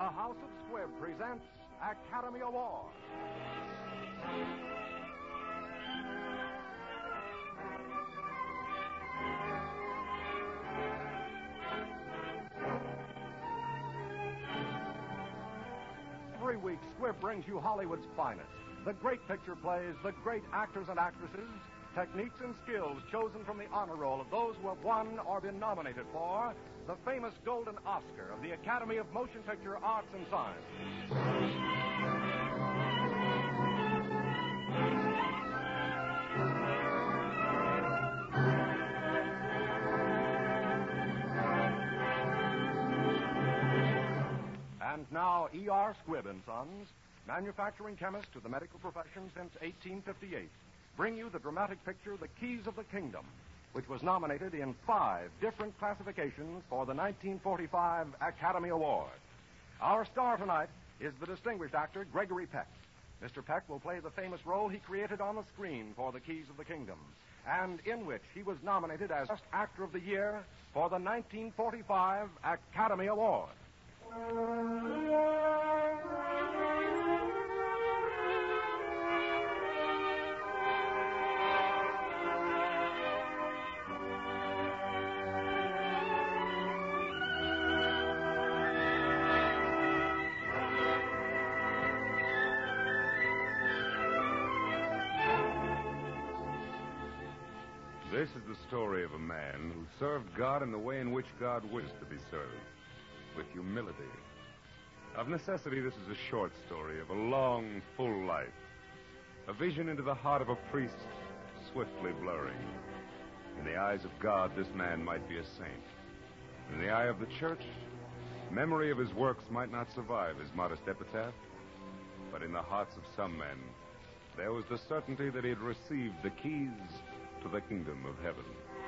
The House of Squibb presents Academy Award. 3 weeks, Squibb brings you Hollywood's finest. The great picture plays, the great actors and actresses, techniques and skills chosen from the honor roll of those who have won or been nominated for the famous Golden Oscar of the Academy of Motion Picture Arts and Science. And now, E.R. Squibb & Sons, manufacturing chemist to the medical profession since 1858, bring you the dramatic picture, The Keys of the Kingdom, which was nominated in 5 different classifications for the 1945 Academy Award. Our star tonight is the distinguished actor Gregory Peck. Mr. Peck will play the famous role he created on the screen for The Keys of the Kingdom, and in which he was nominated as Best Actor of the Year for the 1945 Academy Award. This is the story of a man who served God in the way in which God wished to be served, with humility. Of necessity, this is a short story of a long, full life, a vision into the heart of a priest swiftly blurring. In the eyes of God, this man might be a saint. In the eye of the church, memory of his works might not survive his modest epitaph, but in the hearts of some men, there was the certainty that he had received the keys to the kingdom of heaven.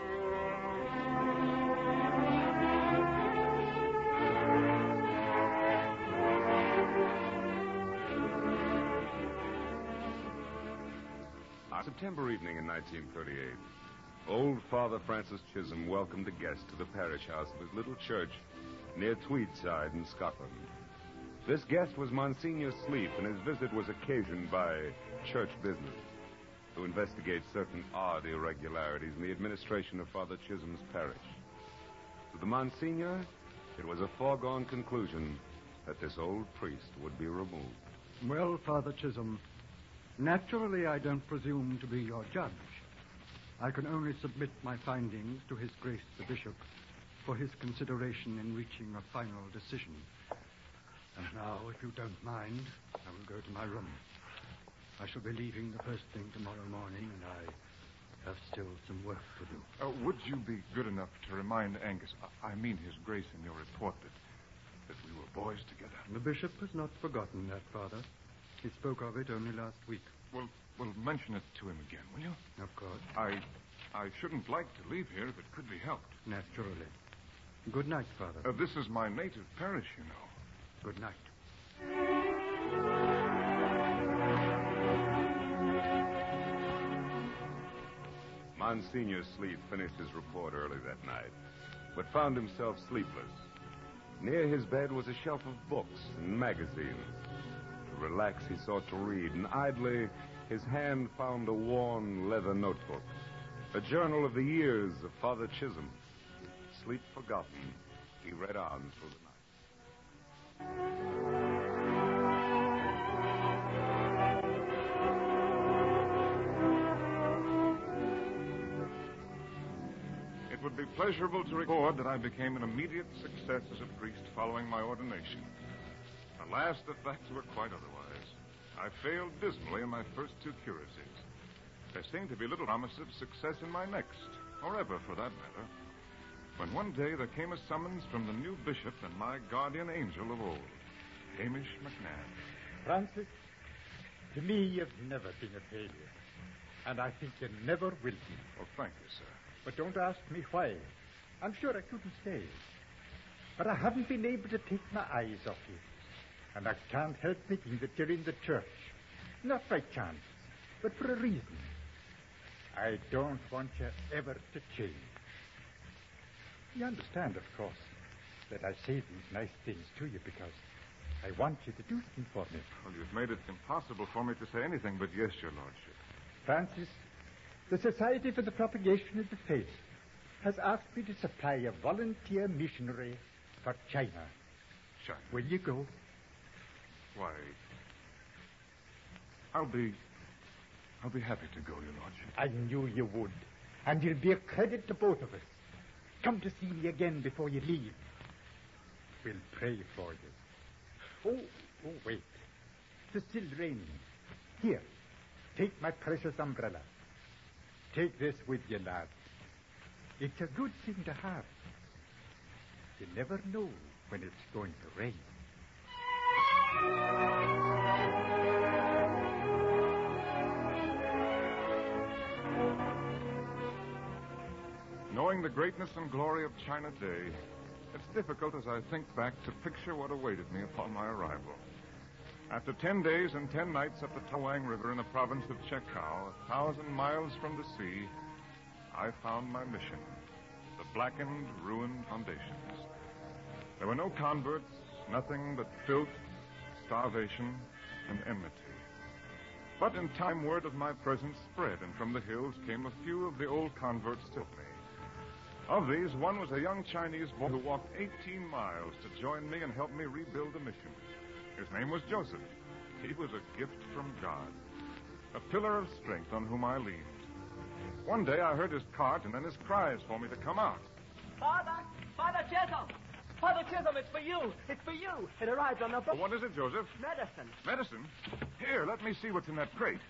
On September evening in 1938, old Father Francis Chisholm welcomed a guest to the parish house of his little church near Tweedside in Scotland. This guest was Monsignor Sleep, and his visit was occasioned by church business to investigate certain odd irregularities in the administration of Father Chisholm's parish. To the Monsignor, it was a foregone conclusion that this old priest would be removed. Well, Father Chisholm, naturally I don't presume to be your judge. I can only submit my findings to His Grace the Bishop for his consideration in reaching a final decision. And now, if you don't mind, I will go to my room. I shall be leaving the first thing tomorrow morning, and I have still some work to do. Would you be good enough to remind Angus, I mean His Grace, in your report that we were boys together? The bishop has not forgotten that, Father. He spoke of it only last week. Well, mention it to him again, will you? Of course. I shouldn't like to leave here if it could be helped. Naturally. Good night, Father. This is my native parish, you know. Good night. Monsignor Sleep finished his report early that night, but found himself sleepless. Near his bed was a shelf of books and magazines. To relax, he sought to read, and idly his hand found a worn leather notebook, a journal of the years of Father Chisholm. Sleep forgotten, he read on through the night. It would be pleasurable to record that I became an immediate success as a priest following my ordination. Alas, the facts were quite otherwise. I failed dismally in my first 2 curacies. There seemed to be little promise of success in my next, or ever for that matter, when one day there came a summons from the new bishop and my guardian angel of old, Hamish McNabb. Francis, to me you've never been a failure, and I think you never will be. Oh, thank you, sir. But don't ask me why. I'm sure I couldn't say. But I haven't been able to take my eyes off you. And I can't help thinking that you're in the church. Not by chance, but for a reason. I don't want you ever to change. You understand, of course, that I say these nice things to you because I want you to do something for me. Well, you've made it impossible for me to say anything but yes, your lordship. Francis, the Society for the Propagation of the Faith has asked me to supply a volunteer missionary for China. China? Will you go? Why, I'll be happy to go, your lordship. I knew you would. And you'll be a credit to both of us. Come to see me again before you leave. We'll pray for you. Oh, wait. It's still raining. Here, take my precious umbrella. Take this with you, lad. It's a good thing to have. You never know when it's going to rain. Knowing the greatness and glory of China Day, it's difficult as I think back to picture what awaited me upon my arrival. After 10 days and 10 nights up the Tawang River in the province of Chekau, 1,000 miles from the sea, I found my mission, the blackened, ruined foundations. There were no converts, nothing but filth, starvation, and enmity. But in time, word of my presence spread, and from the hills came a few of the old converts to me. Of these, one was a young Chinese boy who walked 18 miles to join me and help me rebuild the mission. His name was Joseph. He was a gift from God, a pillar of strength on whom I leaned. One day I heard his cart and then his cries for me to come out. Father Chisholm! Father Chisholm, it's for you! It's for you! It arrived on the boat. What is it, Joseph? Medicine. Medicine? Here, let me see what's in that crate.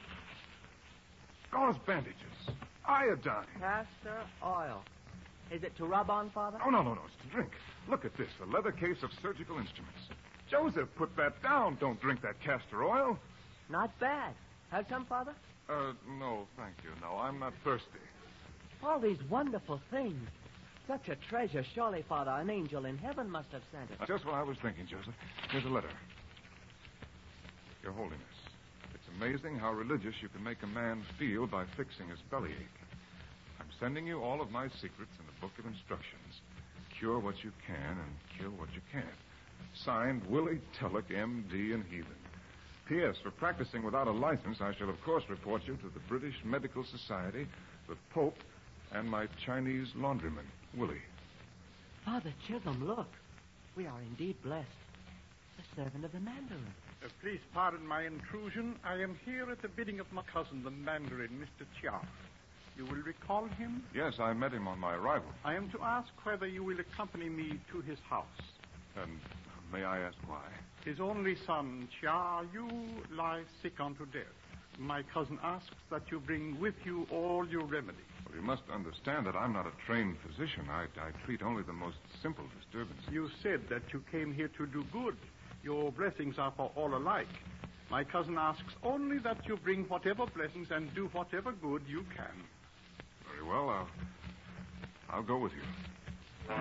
Gauze bandages. Iodine. Castor oil. Is it to rub on, Father? Oh, no. It's to drink. Look at this, a leather case of surgical instruments. Joseph, put that down. Don't drink that castor oil. Not bad. Have some, Father? No, thank you. No, I'm not thirsty. All these wonderful things. Such a treasure. Surely, Father, an angel in heaven must have sent it. Just what I was thinking, Joseph. Here's a letter. Your Holiness, it's amazing how religious you can make a man feel by fixing his bellyache. I'm sending you all of my secrets in the book of instructions. Cure what you can and kill what you can't. Signed, Willie Tulloch, M.D. and Heathen. P.S. For practicing without a license, I shall, of course, report you to the British Medical Society, the Pope, and my Chinese laundryman, Willie. Father Chisholm, look. We are indeed blessed. The servant of the Mandarin. Please pardon my intrusion. I am here at the bidding of my cousin, the Mandarin, Mr. Chia. You will recall him? Yes, I met him on my arrival. I am to ask whether you will accompany me to his house. And may I ask why? His only son, Chia Yu, lies sick unto death. My cousin asks that you bring with you all your remedies. Well, you must understand that I'm not a trained physician. I treat only the most simple disturbances. You said that you came here to do good. Your blessings are for all alike. My cousin asks only that you bring whatever blessings and do whatever good you can. Very well, I'll go with you.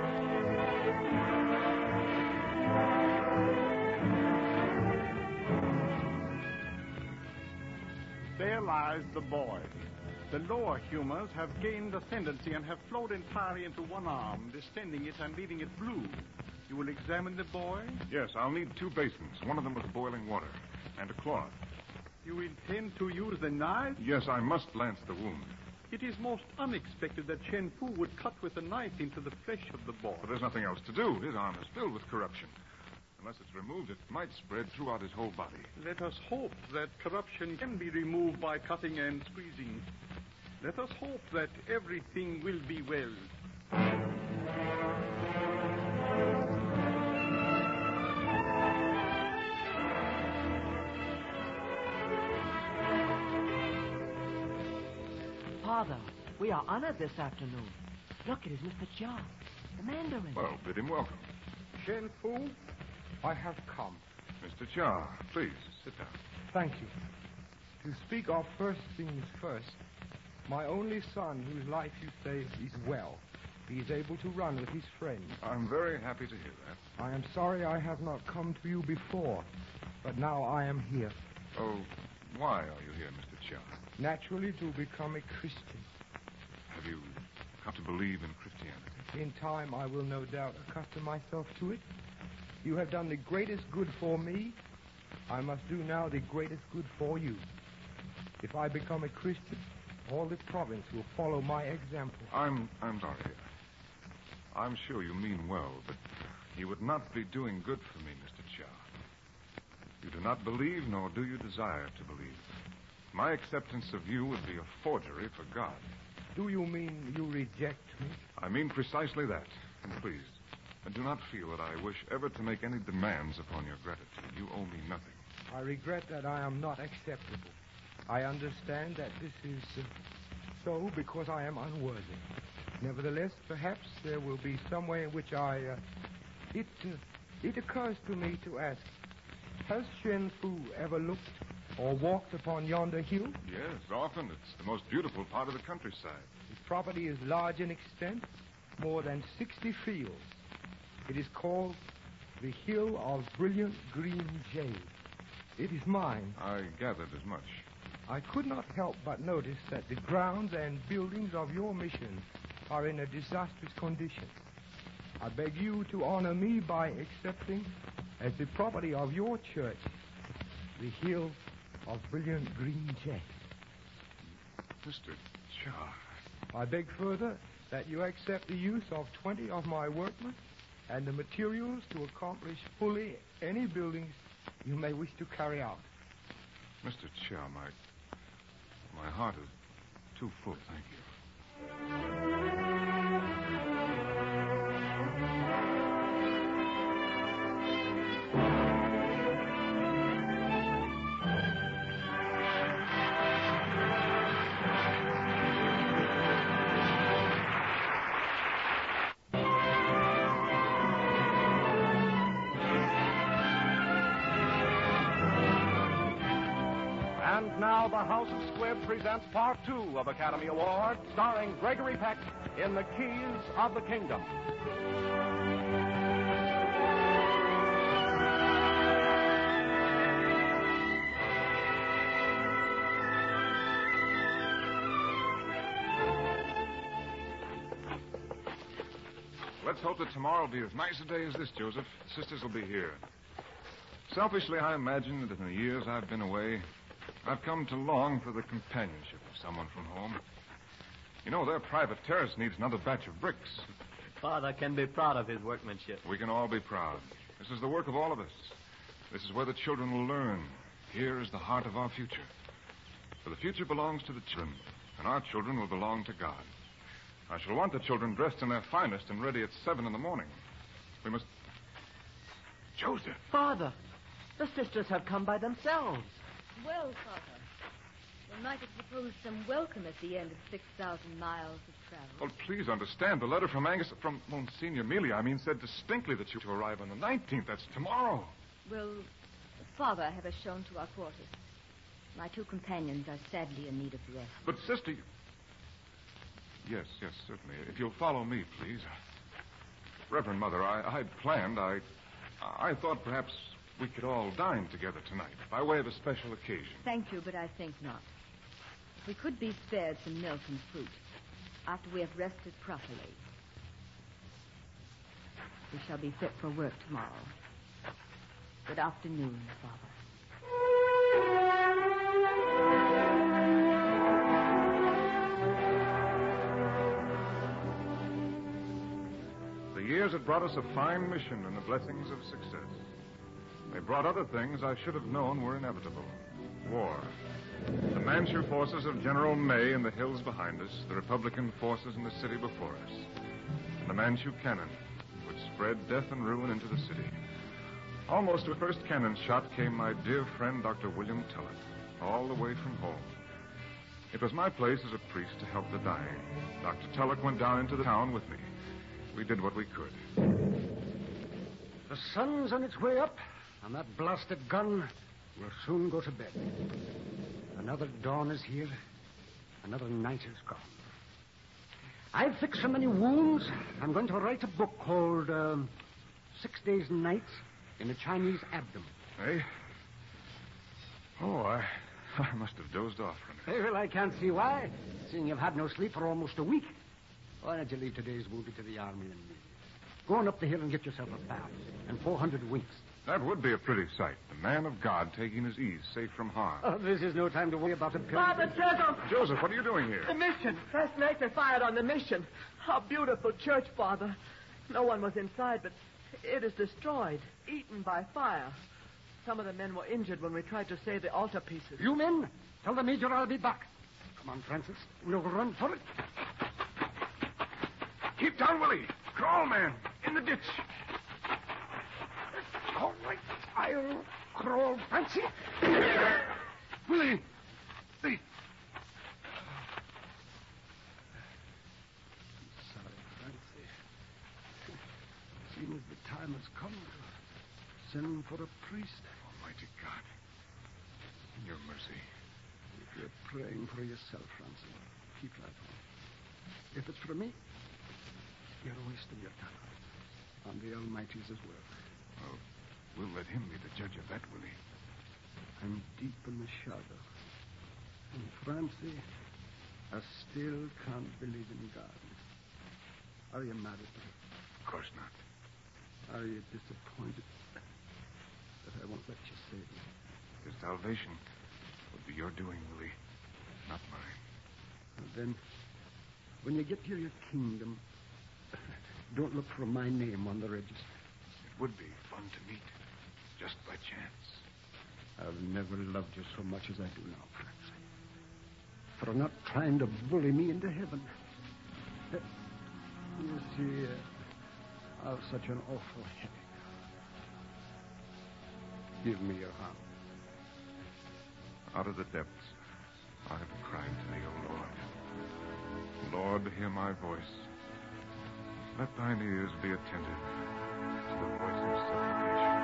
There lies the boy. The lower humors have gained ascendancy and have flowed entirely into one arm, distending it and leaving it blue. You will examine the boy? Yes, I'll need 2 basins, one of them with boiling water, and a cloth. You intend to use the knife? Yes, I must lance the wound. It is most unexpected that Chen Fu would cut with a knife into the flesh of the boy. But there's nothing else to do. His arm is filled with corruption. Unless it's removed, it might spread throughout his whole body. Let us hope that corruption can be removed by cutting and squeezing. Let us hope that everything will be well. Father, we are honored this afternoon. Look, it is Mr. Chia, the Mandarin. Well, bid him welcome. Chen Fu? I have come. Mr. Chia, please, sit down. Thank you. To speak of first things first, my only son, whose life you saved, is well. He is able to run with his friends. I'm very happy to hear that. I am sorry I have not come to you before, but now I am here. Oh, why are you here, Mr. Chia? Naturally, to become a Christian. Have you come to believe in Christianity? In time, I will no doubt accustom myself to it. You have done the greatest good for me. I must do now the greatest good for you. If I become a Christian, all the province will follow my example. I'm sorry. I'm sure you mean well, but you would not be doing good for me, Mr. Chia. You do not believe, nor do you desire to believe. My acceptance of you would be a forgery for God. Do you mean you reject me? I mean precisely that. And please, do not feel that I wish ever to make any demands upon your gratitude. You owe me nothing. I regret that I am not acceptable. I understand that this is so because I am unworthy. Nevertheless, perhaps there will be some way in which it occurs to me to ask, has Shen Fu ever looked or walked upon yonder hill? Yes, often. It's the most beautiful part of the countryside. The property is large in extent, more than 60 fields. It is called the Hill of Brilliant Green Jade. It is mine. I gathered as much. I could not help but notice that the grounds and buildings of your mission are in a disastrous condition. I beg you to honor me by accepting as the property of your church the Hill of Brilliant Green Jade. Mr. Chia. I beg further that you accept the use of 20 of my workmen and the materials to accomplish fully any buildings you may wish to carry out. Mr. Chia, my heart is too full, thank you. And now the House of Squibb presents Part 2 of Academy Award, starring Gregory Peck in The Keys of the Kingdom. Let's hope that tomorrow will be as nice a day as this, Joseph. The sisters will be here. Selfishly, I imagine that in the years I've been away, I've come to long for the companionship of someone from home. You know, their private terrace needs another batch of bricks. Father can be proud of his workmanship. We can all be proud. This is the work of all of us. This is where the children will learn. Here is the heart of our future. For the future belongs to the children, and our children will belong to God. I shall want the children dressed in their finest and ready at 7 in the morning. We must... Joseph! Father, the sisters have come by themselves. Well, Father, one might have supposed some welcome at the end of 6,000 miles of travel. Well, please understand, the letter from Monsignor Mealy, said distinctly that you to arrive on the 19th. That's tomorrow. Will Father have us shown to our quarters? My two companions are sadly in need of rest. But, sister... Yes, certainly. If you'll follow me, please. Reverend Mother, I planned, I thought perhaps we could all dine together tonight, by way of a special occasion. Thank you, but I think not. We could be spared some milk and fruit after we have rested properly. We shall be fit for work tomorrow. Good afternoon, Father. The years had brought us a fine mission and the blessings of success. They brought other things I should have known were inevitable. War. The Manchu forces of General May in the hills behind us, the Republican forces in the city before us, and the Manchu cannon, which spread death and ruin into the city. Almost to the first cannon shot came my dear friend, Dr. William Tulloch, all the way from home. It was my place as a priest to help the dying. Dr. Tulloch went down into the town with me. We did what we could. The sun's on its way up, and that blasted gun will soon go to bed. Another dawn is here. Another night is gone. I've fixed so many wounds, I'm going to write a book called 6 Days and Nights in the Chinese Abdomen. Hey? Oh, I must have dozed off from it. Well, I can't see why, seeing you've had no sleep for almost a week. Why don't you leave today's movie to the army and me? Go on up the hill and get yourself a bath and 400 winks. That would be a pretty sight. The man of God taking his ease, safe from harm. Oh, this is no time to worry about a Father Joseph! Joseph, what are you doing here? The mission. Last night they fired on the mission. How beautiful church, Father. No one was inside, but it is destroyed, eaten by fire. Some of the men were injured when we tried to save the altarpieces. You men, tell the Major I'll be back. Come on, Francis. We'll run for it. Keep down, Willie. Crawl, man. In the ditch. All right, I'll crawl, Fancy. Willie, the... Sorry, Fancy. Seems the time has come to send for a priest. Almighty God, in your mercy. If you're praying for yourself, Francis, keep that on. If it's for me, you're wasting your time. On the Almighty's as well. Well, we'll let him be the judge of that, Willie. I'm deep in the shadow. And Francie, I still can't believe in God. Are you mad at me? Of course not. Are you disappointed that I won't let you save me? His salvation would be your doing, Willie, not mine. And then, when you get to your kingdom, don't look for my name on the register. It would be fun to meet, just by chance. I've never loved you so much as I do now, Francie. For not trying to bully me into heaven. You see, I've such an awful headache. Give me your hand. Out of the depths, I have cried to thee, O Lord. Lord, hear my voice. Let thine ears be attentive to the voice of supplication.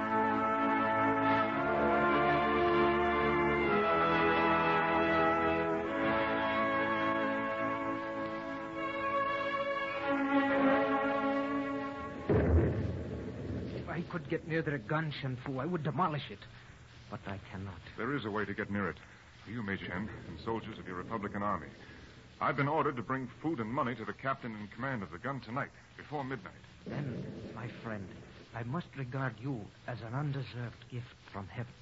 If I could get near their gun, Shenfu, I would demolish it. But I cannot. There is a way to get near it. You, Major Shen, and soldiers of your Republican Army. I've been ordered to bring food and money to the captain in command of the gun tonight, before midnight. Then, my friend, I must regard you as an undeserved gift from heaven.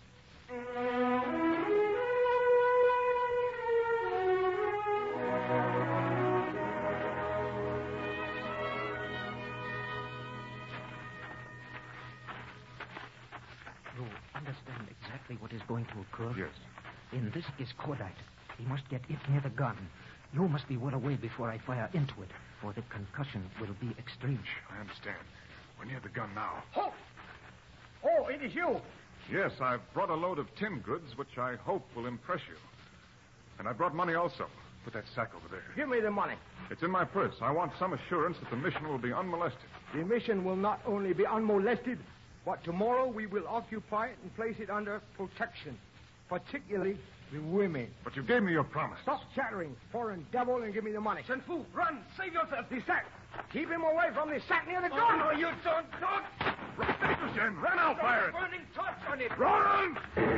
You understand exactly what is going to occur? Yes. In this is Cordite. He must get it near the gun. You must be well away before I fire into it, for the concussion will be extreme. I understand. We're near the gun now. Halt! Oh, it is you. Yes, I've brought a load of tin goods, which I hope will impress you. And I brought money also. Put that sack over there. Give me the money. It's in my purse. I want some assurance that the mission will be unmolested. The mission will not only be unmolested, but tomorrow we will occupy it and place it under protection, particularly the women. But you gave me your promise. Stop chattering, foreign devil, and give me the money. Shenfu, run! Save yourself! The sack! Keep him away from the sack near the gun! No, you don't! Major Shen, run! I'll fire it! Burning torch on it! Run!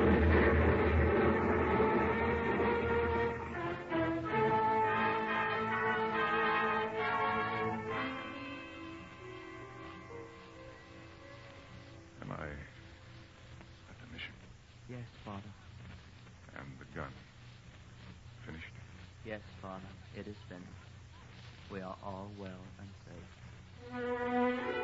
Am I at the mission? Yes, Father. And the gun? Finished? Yes, Father. It is finished. We are all well and safe.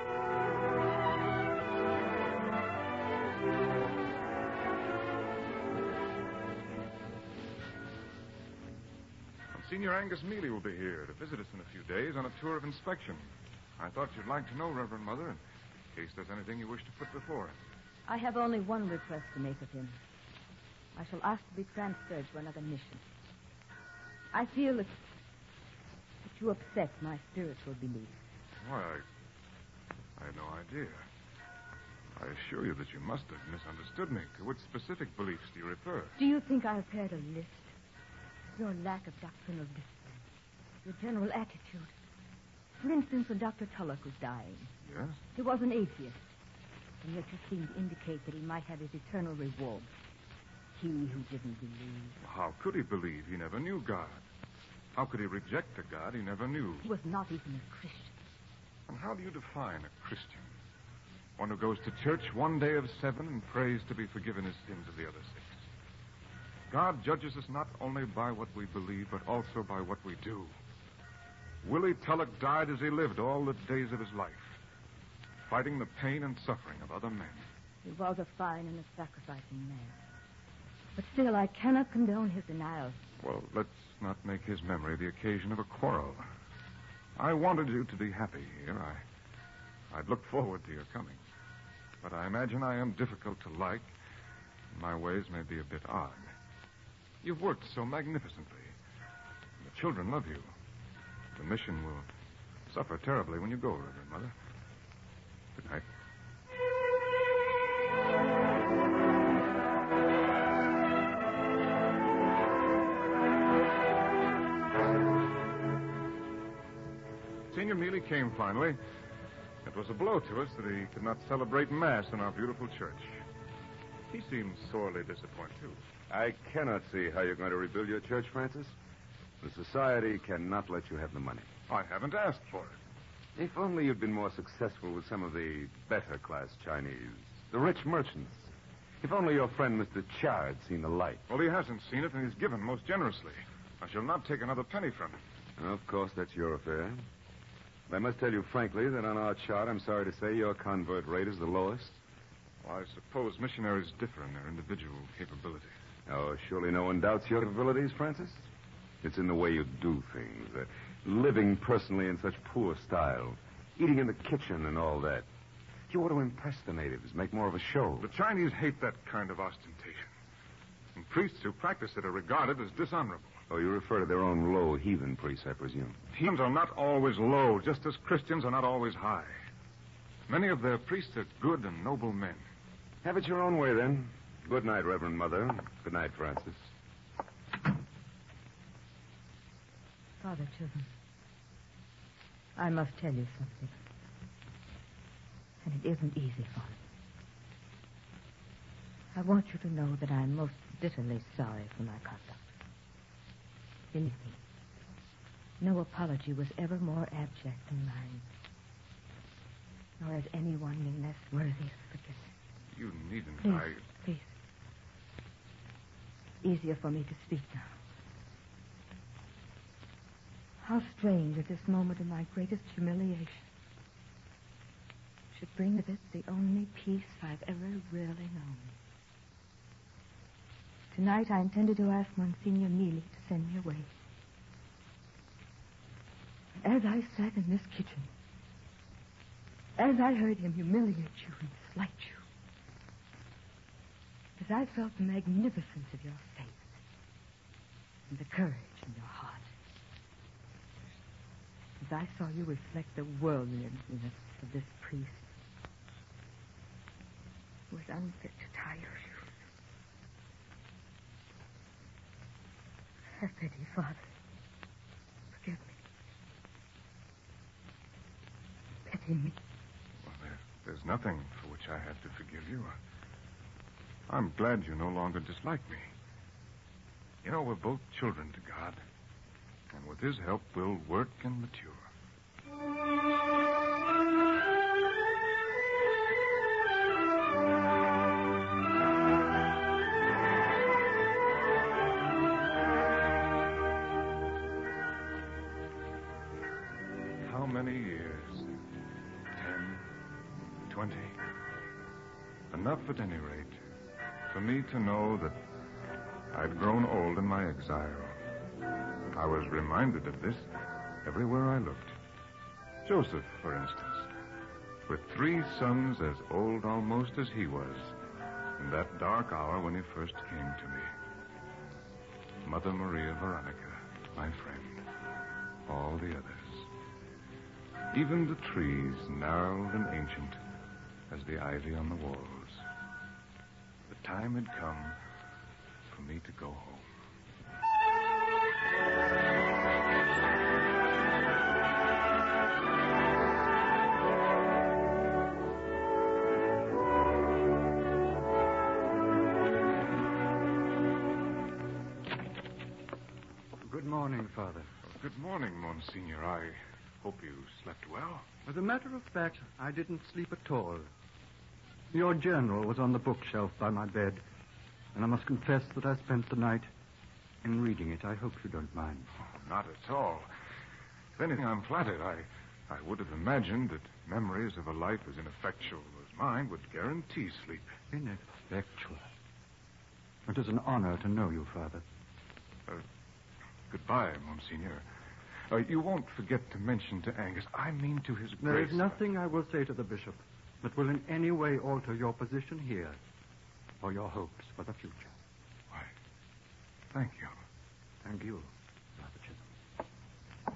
Senior Angus Mealy will be here to visit us in a few days on a tour of inspection. I thought you'd like to know, Reverend Mother, in case there's anything you wish to put before him. I have only one request to make of him. I shall ask to be transferred to another mission. I feel that you upset my spiritual beliefs. Why, I had no idea. I assure you that you must have misunderstood me. To which specific beliefs do you refer? Do you think I have prepared a list? Your lack of doctrinal discipline, your general attitude. For instance, when Dr. Tulloch was dying. Yes? He was an atheist, and yet you seemed to indicate that he might have his eternal reward. He who didn't believe. How could he believe? He never knew God. How could he reject a God he never knew? He was not even a Christian. And how do you define a Christian? One who goes to church one day of 7 and prays to be forgiven his sins of the other 6. God judges us not only by what we believe, but also by what we do. Willie Tulloch died as he lived all the days of his life, fighting the pain and suffering of other men. He was a fine and a sacrificing man. But still, I cannot condone his denial. Well, let's not make his memory the occasion of a quarrel. I wanted you to be happy here. I'd looked forward to your coming. But I imagine I am difficult to like. My ways may be a bit odd. You've worked so magnificently. The children love you. The mission will suffer terribly when you go, Reverend Mother. Good night. Senior Mealy came finally. It was a blow to us that he could not celebrate Mass in our beautiful church. He seemed sorely disappointed, too. I cannot see how you're going to rebuild your church, Francis. The society cannot let you have the money. I haven't asked for it. If only you'd been more successful with some of the better-class Chinese, the rich merchants. If only your friend Mr. Chia had seen the light. Well, he hasn't seen it, and he's given most generously. I shall not take another penny from him. Of course, that's your affair. I must tell you frankly that on our chart, I'm sorry to say, your convert rate is the lowest. Well, I suppose missionaries differ in their individual capabilities. Oh, surely no one doubts your capabilities, Francis. It's in the way you do things, living personally in such poor style, eating in the kitchen and all that. You ought to impress the natives, make more of a show. The Chinese hate that kind of ostentation. And priests who practice it are regarded as dishonorable. Oh, you refer to their own low heathen priests, I presume. Heathens are not always low, just as Christians are not always high. Many of their priests are good and noble men. Have it your own way, then. Good night, Reverend Mother. Good night, Francis. Father Chisholm, I must tell you something. And it isn't easy for me. I want you to know that I'm most bitterly sorry for my conduct. Believe me, no apology was ever more abject than mine. Nor has anyone been less worthy of forgiveness. You needn't. Please. It's easier for me to speak now. How strange at this moment of my greatest humiliation should bring with it the only peace I've ever really known. Tonight I intended to ask Monsignor Mealy to send me away. But as I sat in this kitchen, as I heard him humiliate you and slight you, as I felt the magnificence of your faith and the courage in your heart, as I saw you reflect the worldliness of this priest, who was unfit to tie your shoes. Have pity, Father. Forgive me. Pity me. Well, there's nothing for which I have to forgive you. I'm glad you no longer dislike me. You know, we're both children to God. And with his help, we'll work and mature. How many years? 10, 20. Enough at any rate for me to know that I'd grown old in my exile. I was reminded of this everywhere I looked. Joseph, for instance, with 3 sons as old almost as he was in that dark hour when he first came to me. Mother Maria Veronica, my friend, all the others. Even the trees, gnarled and ancient as the ivy on the walls. The time had come for me to go home. Good morning, Father. Good morning, Monsignor. Hope you slept well. As a matter of fact, I didn't sleep at all. Your journal was on the bookshelf by my bed, and I must confess that I spent the night in reading it. I hope you don't mind. Oh, not at all. If anything, I'm flattered. I would have imagined that memories of a life as ineffectual as mine would guarantee sleep. Ineffectual? It is an honor to know you, Father. Goodbye, Monsignor. You won't forget to mention to Angus, I mean to his There grace. is nothing I will say to the bishop that will in any way alter your position here or your hopes for the future. Why, thank you. Thank you, Father Chisholm.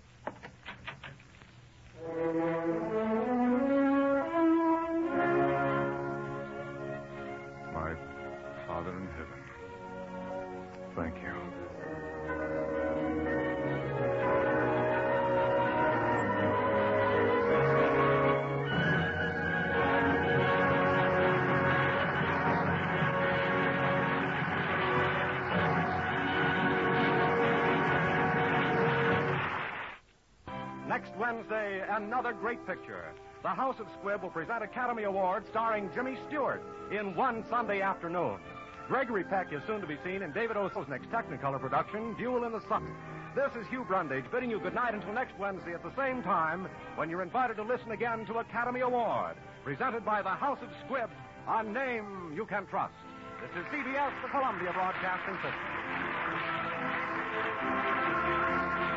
My Father in heaven, thank you. Next Wednesday, another great picture. The House of Squibb will present Academy Award starring Jimmy Stewart in One Sunday Afternoon. Gregory Peck is soon to be seen in David O. Selznick's Technicolor production, Duel in the Sun. This is Hugh Brundage bidding you good night until next Wednesday at the same time when you're invited to listen again to Academy Award, presented by the House of Squibb, a name you can trust. This is CBS, the Columbia Broadcasting System.